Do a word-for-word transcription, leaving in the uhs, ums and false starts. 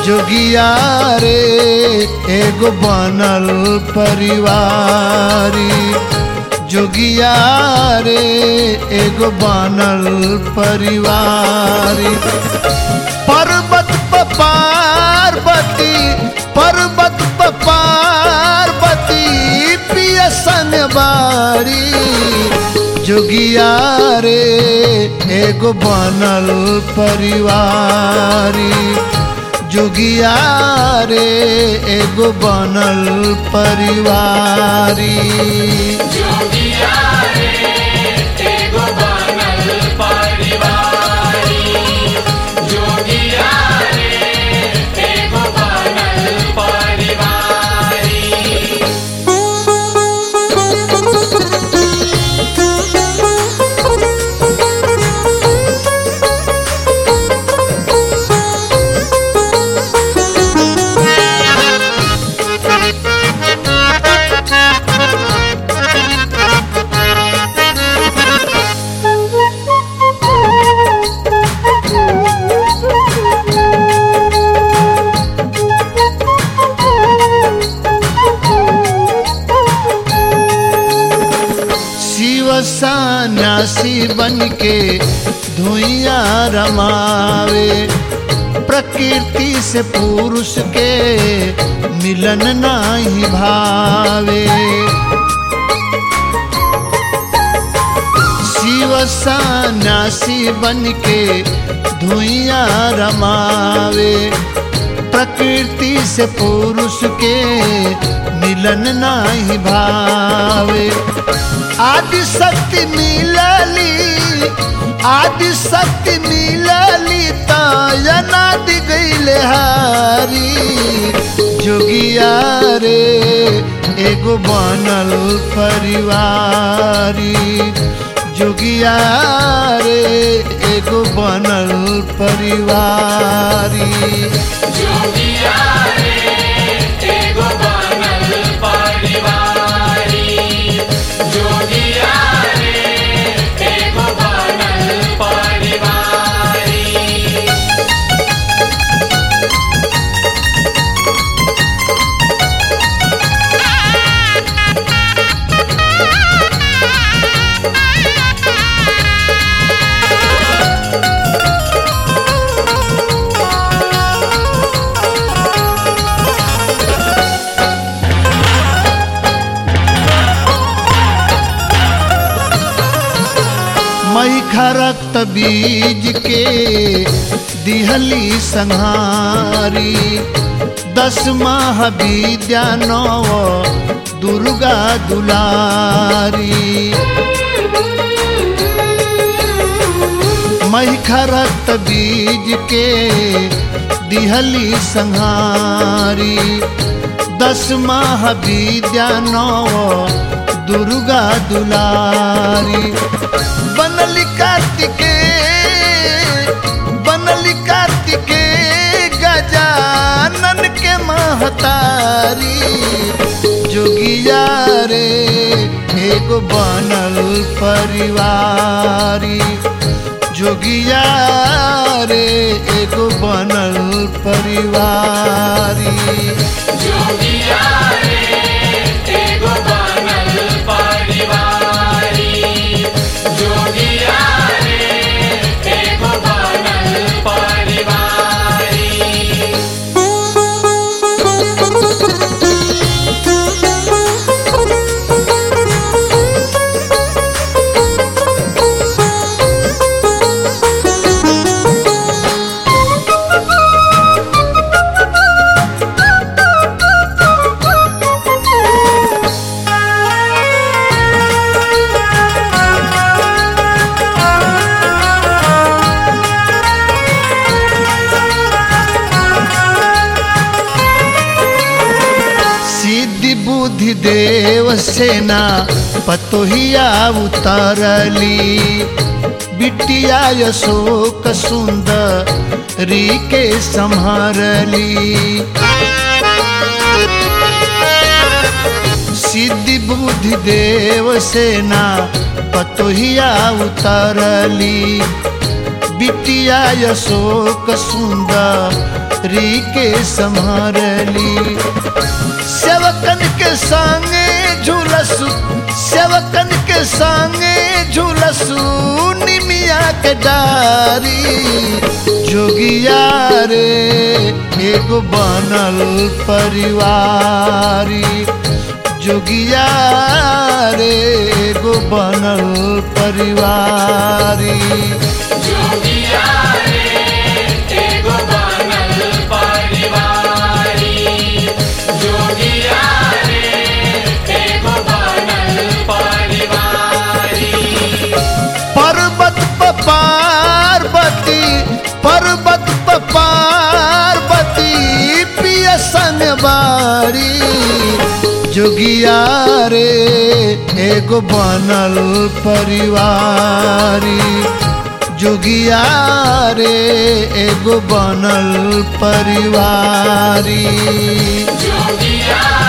जोगिया रे एगो बनल परिवारी, जोगिया रे एगो बनल परिवारी। पर्वत प पार्वती, पर्वत प पार्वती पिया संग बारी, जोगिया रे एगो बनल परिवारी, जोगिया रे एगो बनल परिवारी। जोगिया रे एगो बनल परिवारी, जोगिया रे एगो बनल परिवारी। सन्यासी बन के धुइया रमावे, प्रकृति से पुरुष के मिलन नहीं भावे। शिव सन्यासी बन के धुइया रमावे, प्रकृति से पुरुष के मिलन नहीं भावे। आदि शक्ति मिलली, आदि शक्ति मिलली तनादि गईले हारी, जोगिया रे एगो बनल परिवारी, जोगिया रे एगो बनल परिवारी। जोगिया रे एगो बनल परिवारी, जोगिया रे एगो बनल परिवारी। मैखा रक्त बीज के दिहली संहारी, दस माह विद्या नव दुर्गा दुलारी। मैखा रक्त बीज के दिहली संहारी, दस माह विद्या नव दुर्गा दुलारी। बनली कार्तिके, बनली कार्तिके गजानन के महतारी, जोगिया रे एगो बनल परिवारी, जोगिया रे एगो बनल परिवारी। जोगिया रे एगो बनल परिवारी, जोगिया रे एगो बनल परिवारी। बुद्धि देव सेना पतोहिया उतरली, बिटिया अशोक सुंदरी के संहारली। सिद्धि बुद्धि देव सेना पतोहिया उतरली, बिटिया अशोक सुंदरी री के संहारली सेवकन के संगे झूलसु सेवकन के संगे झूलसु निमिया के डारी जोगिया रे एगो बनल परिवारी जोगिया रे एगो बनल परिवारी जोगिया रे एगो बनल परिवारी जोगिया रे एगो बनल परिवारी पर्वत प पार्वती पर्वत प पार्वती पिया संग बारी जोगिया रे एगो बनल परिवारी जोगिया रे एगो बनल परिवारी जोगिया